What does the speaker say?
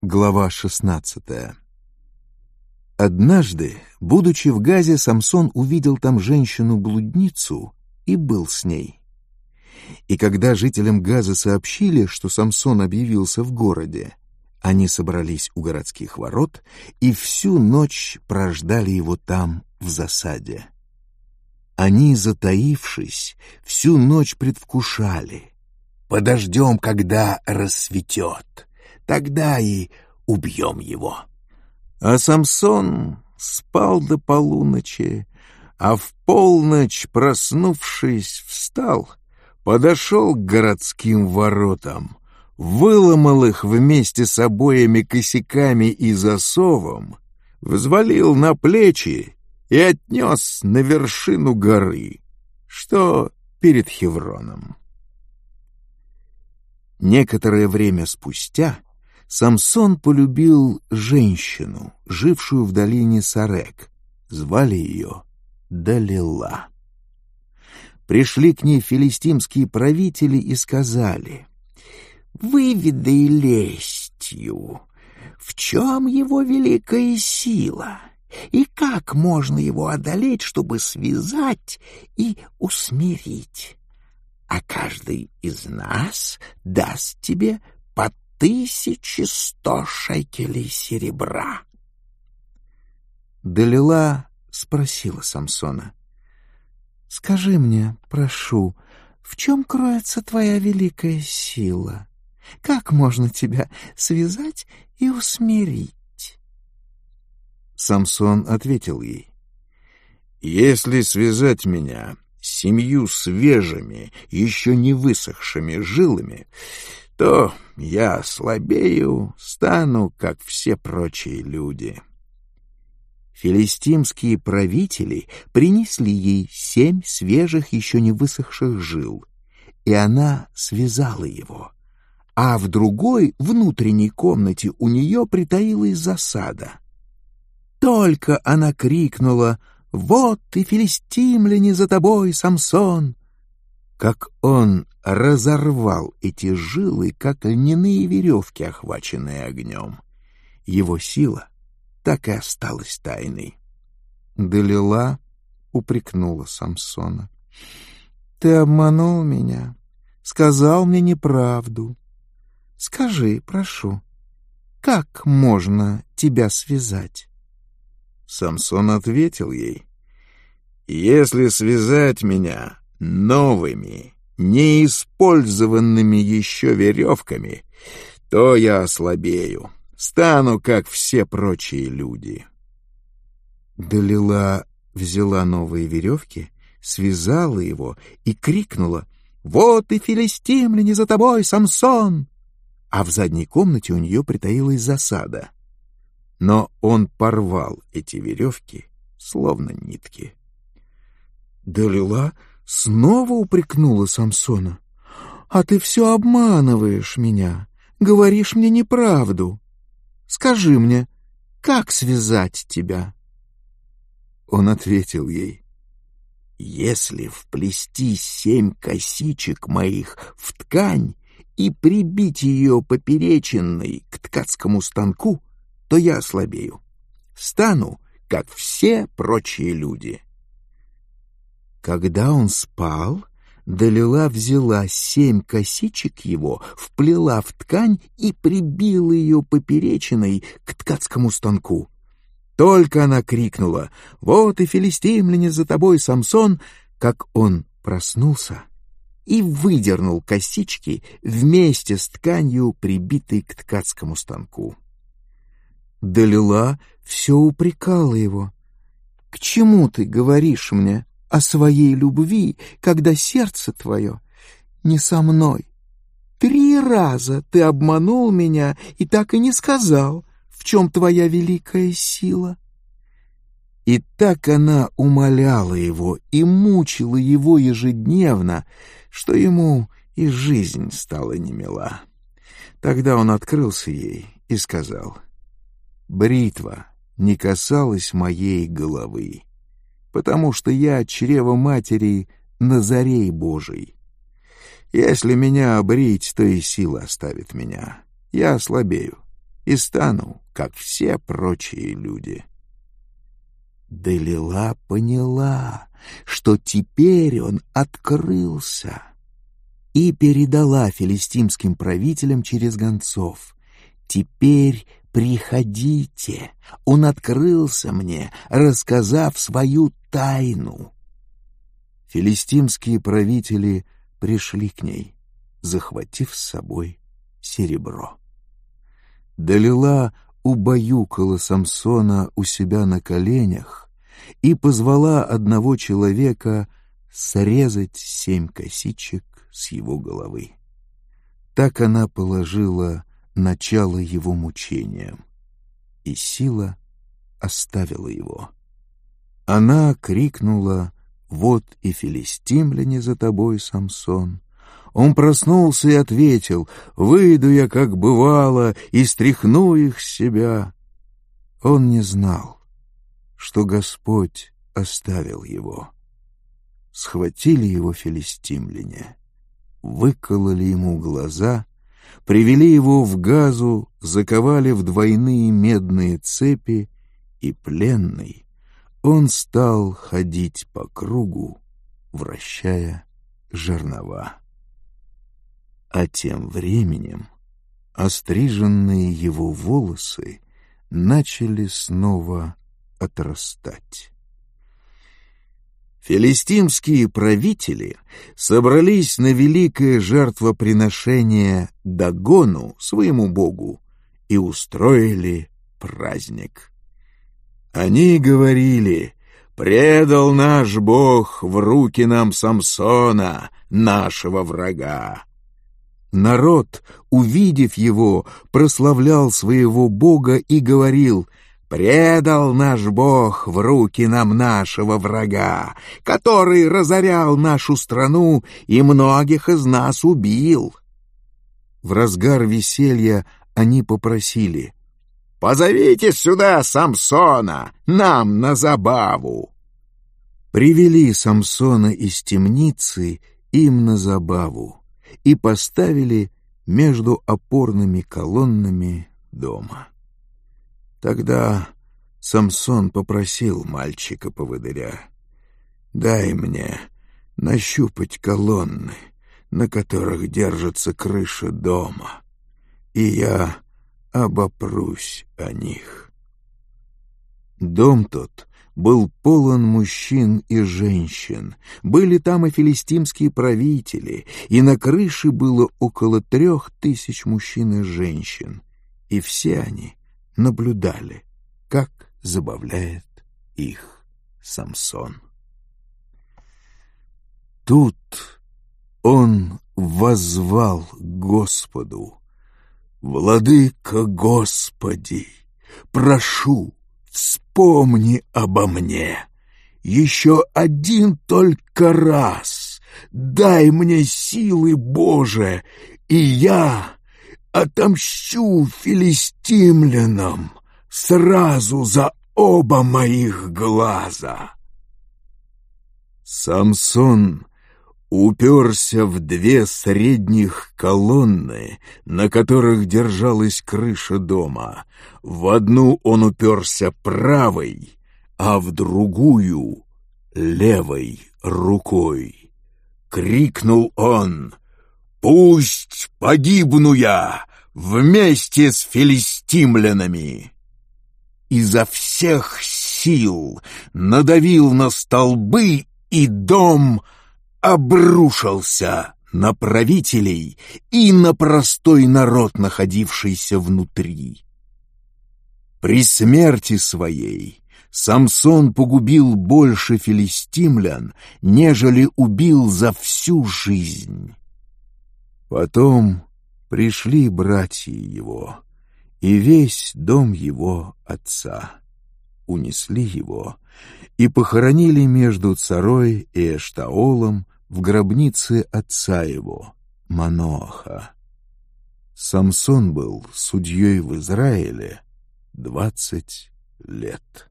Глава 16. Однажды, будучи в Газе, Самсон увидел там женщину-блудницу и был с ней. И когда жителям Газа сообщили, что Самсон объявился в городе, они собрались у городских ворот и всю ночь прождали его там в засаде. Они, затаившись, всю ночь предвкушали: «Подождем, когда рассветет, тогда и убьем его». А Самсон спал до полуночи, а в полночь, проснувшись, встал, подошел к городским воротам, выломал их вместе с обоими косяками и засовом, взвалил на плечи и отнес на вершину горы, что перед Хевроном. Некоторое время спустя Самсон полюбил женщину, жившую в долине Сарек. Звали ее Далила. Пришли к ней филистимские правители и сказали: «Выведай лестью, в чем его великая сила, и как можно его одолеть, чтобы связать и усмирить? А каждый из нас даст тебе по 1100 шекелей серебра». Далила спросила Самсона: «Скажи мне, прошу, в чем кроется твоя великая сила? Как можно тебя связать и усмирить?» Самсон ответил ей: «Если связать меня 7 свежими, еще не высохшими жилами, то я ослабею, стану, как все прочие люди». Филистимские правители принесли ей 7 свежих, еще не высохших жил, и она связала его, а в другой, внутренней комнате у нее притаилась засада. Только она крикнула: «Вот и филистимляне за тобой, Самсон!» как он разорвал эти жилы, как льняные веревки, охваченные огнем. Его сила так и осталась тайной. Далила упрекнула Самсона: «Ты обманул меня, сказал мне неправду. Скажи, прошу, как можно тебя связать?» Самсон ответил ей: «Если связать меня новыми, неиспользованными еще веревками, то я ослабею, стану, как все прочие люди». Далила взяла новые веревки, связала его и крикнула: «Вот и филистимляне за тобой, Самсон!» А в задней комнате у нее притаилась засада. Но он порвал эти веревки, словно нитки. Далила снова упрекнула Самсона: «А ты все обманываешь меня, говоришь мне неправду. Скажи мне, как связать тебя?» Он ответил ей: «Если вплести 7 косичек моих в ткань и прибить ее поперечинной к ткацкому станку, то я ослабею, стану, как все прочие люди». Когда он спал, Далила взяла 7 косичек его, вплела в ткань и прибила ее поперечиной к ткацкому станку. Только она крикнула: «Вот и филистимляне за тобой, Самсон!», как он проснулся и выдернул косички вместе с тканью, прибитой к ткацкому станку. Далила все упрекала его: «К чему ты говоришь мне о своей любви, когда сердце твое не со мной? 3 раза ты обманул меня и так и не сказал, в чем твоя великая сила». И так она умоляла его и мучила его ежедневно, что ему и жизнь стала немила. Тогда он открылся ей и сказал: «Бритва не касалась моей головы, потому что я от чрева матери Назарей Божий. Если меня обрить, то и сила оставит меня, я ослабею, и стану, как все прочие люди». Далила поняла, что теперь он открылся, и передала филистимским правителям через гонцов: «Теперь приходите, он открылся мне, рассказав свою тайну». Филистимские правители пришли к ней, захватив с собой серебро. Далила убаюкала Самсона у себя на коленях и позвала одного человека срезать 7 косичек с его головы. Так она положила начало его мучениям, и сила оставила его. Она крикнула: «Вот и филистимляне за тобой, Самсон». Он проснулся и ответил: «Выйду я, как бывало, и стряхну их с себя». Он не знал, что Господь оставил его. Схватили его филистимляне, выкололи ему глаза, привели его в Газу, заковали в двойные медные цепи, и пленный он стал ходить по кругу, вращая жернова. А тем временем остриженные его волосы начали снова отрастать. Филистимские правители собрались на великое жертвоприношение Дагону, своему богу, и устроили праздник. Они говорили: «Предал наш бог в руки нам Самсона, нашего врага». Народ, увидев его, прославлял своего бога и говорил: «Предал наш бог в руки нам нашего врага, который разорял нашу страну и многих из нас убил». В разгар веселья они попросили: «Позовите сюда Самсона, нам на забаву». Привели Самсона из темницы им на забаву и поставили между опорными колоннами дома. Тогда Самсон попросил мальчика-поводыря: «Дай мне нащупать колонны, на которых держится крыша дома, и я обопрусь о них». Дом тот был полон мужчин и женщин, были там и филистимские правители, и на крыше было около 3000 мужчин и женщин, и все они наблюдали, как забавляет их Самсон. Тут он воззвал к Господу: «Владыка Господи, прошу, вспомни обо мне. Еще один только раз дай мне силы, Боже, и я отомщу филистимлянам сразу за оба моих глаза». Самсон уперся в 2 средних колонны, на которых держалась крыша дома. В одну он уперся правой, а в другую — левой рукой. Крикнул он: «Пусть погибну я вместе с филистимлянами!» Изо всех сил надавил на столбы, и дом обрушился на правителей и на простой народ, находившийся внутри. При смерти своей Самсон погубил больше филистимлян, нежели убил за всю жизнь. Потом пришли братья его и весь дом его отца, унесли его и похоронили между Царой и Эштаолом в гробнице отца его, Маноаха. Самсон был судьей в Израиле 20 лет.